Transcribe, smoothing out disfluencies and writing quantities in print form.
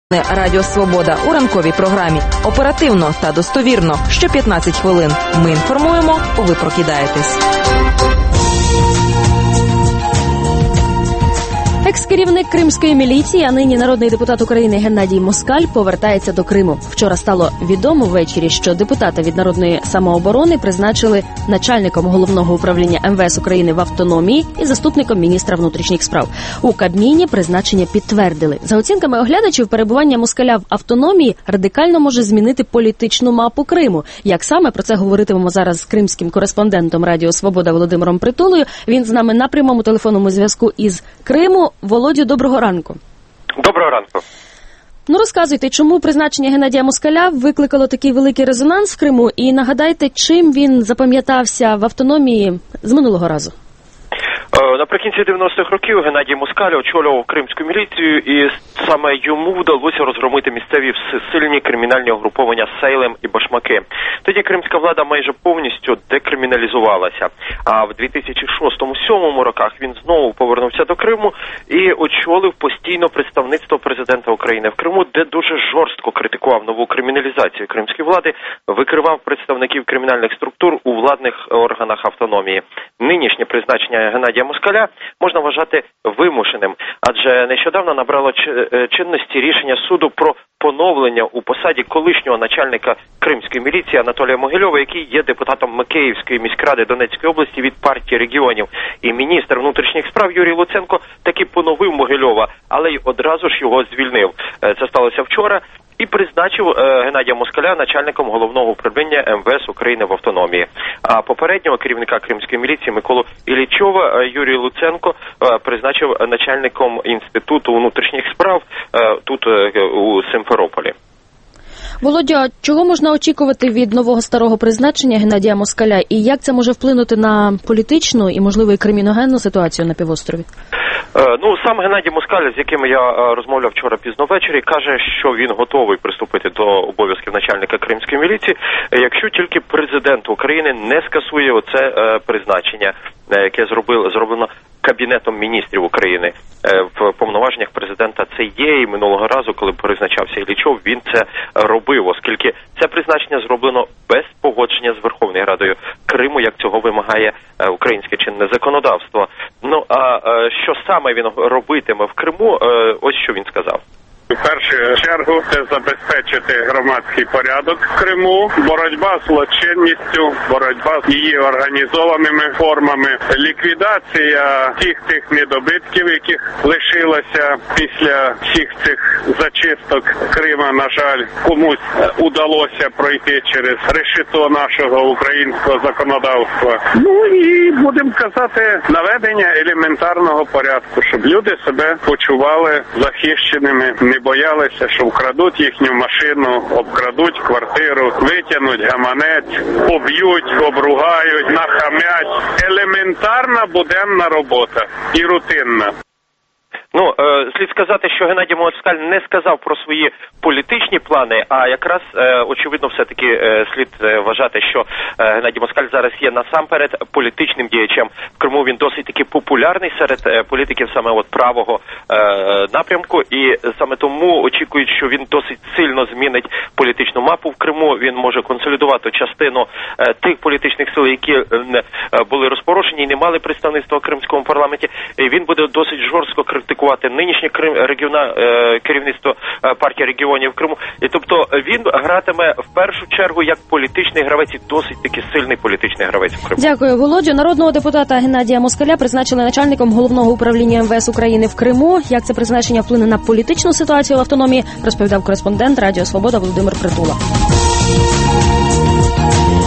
Радіо Свобода у ранковій програмі. Оперативно та достовірно. Що 15 хвилин. Ми інформуємо, ви прокидаєтесь. Екс-керівник кримської міліції, а нині народний депутат України Геннадій Москаль повертається до Криму. Вчора стало відомо ввечері, що депутата від Народної самооборони призначили начальником Головного управління МВС України в автономії і заступником міністра внутрішніх справ. У Кабміні призначення підтвердили. За оцінками оглядачів, перебування Москаля в автономії радикально може змінити політичну мапу Криму. Як саме, про це говоритимемо зараз з кримським кореспондентом Радіо Свобода Володимиром Притулою. Він з нами на прямому телефонному зв'язку із Криму. Володю, доброго ранку. Доброго ранку. Ну, розказуйте, чому призначення Геннадія Москаля викликало такий великий резонанс в Криму, і нагадайте, чим він запам'ятався в автономії з минулого разу. Наприкінці 90-х років Геннадій Москаль очолював кримську міліцію, і саме йому вдалося розгромити місцеві всесильні кримінальні угруповання Сейлем і Башмаки. Тоді кримська влада майже повністю декриміналізувалася. А в 2006-2007 роках він знову повернувся до Криму і очолив постійно представництво президента України в Криму, де дуже жорстко критикував нову криміналізацію кримської влади, викривав представників кримінальних структур у владних органах автономії. Нинішнє призначення Геннадія Москаля можна вважати вимушеним, адже нещодавно набрало чинності рішення суду про поновлення у посаді колишнього начальника кримської міліції Анатолія Могильова, який є депутатом Микеївської міськради Донецької області від партії регіонів. І міністр внутрішніх справ Юрій Луценко таки поновив Могильова, але й одразу ж його звільнив. Це сталося вчора. І призначив Геннадія Москаля начальником Головного управління МВС України в автономії. А попереднього керівника кримської міліції Миколу Іллічова Юрій Луценко призначив начальником Інституту внутрішніх справ тут у Симферополі. Володя, чого можна очікувати від нового старого призначення Геннадія Москаля, і як це може вплинути на політичну і, можливо, і криміногенну ситуацію на півострові? Сам Геннадій Москаль, з яким я розмовляв вчора пізно ввечері, каже, що він готовий приступити до обов'язків начальника кримської міліції, якщо тільки президент України не скасує оце призначення, яке зроблено Кабінетом міністрів України. В повноваженнях президента це є, і минулого разу, коли призначався Іллічов, він це робив, оскільки це призначення зроблено без погодження з Верховною Радою Криму, як цього вимагає українське чинне законодавство. А що саме він робитиме в Криму, ось що він сказав. В першу чергу це забезпечити громадський порядок в Криму, боротьба з злочинністю, боротьба з її організованими формами, ліквідація всіх тих недобитків, яких лишилося після всіх цих зачисток Крима. На жаль, комусь удалося пройти через решето нашого українського законодавства. І, будемо казати, наведення елементарного порядку, щоб люди себе почували захищеними, не боялися, що вкрадуть їхню машину, обкрадуть квартиру, витягнуть гаманець, поб'ють, обругають, нахамять. Елементарна буденна робота і рутинна. Слід сказати, що Геннадій Москаль не сказав про свої політичні плани, а якраз, очевидно, все-таки слід вважати, що Геннадій Москаль зараз є насамперед політичним діячем. В Криму він досить таки популярний серед політиків саме правого напрямку, і саме тому очікують, що він досить сильно змінить політичну мапу в Криму, він може консолідувати частину тих політичних сил, які були розпорошені і не мали представництва в кримському парламенті, і він буде досить жорстко критикувати нинішнє керівництво партії регіонів в Криму. І тобто він гратиме в першу чергу як політичний гравець і досить таки сильний політичний гравець в Криму. Дякую, Володю. Народного депутата Геннадія Москаля призначили начальником Головного управління МВС України в Криму. Як це призначення вплине на політичну ситуацію в автономії, розповідав кореспондент Радіо Свобода Володимир Притула.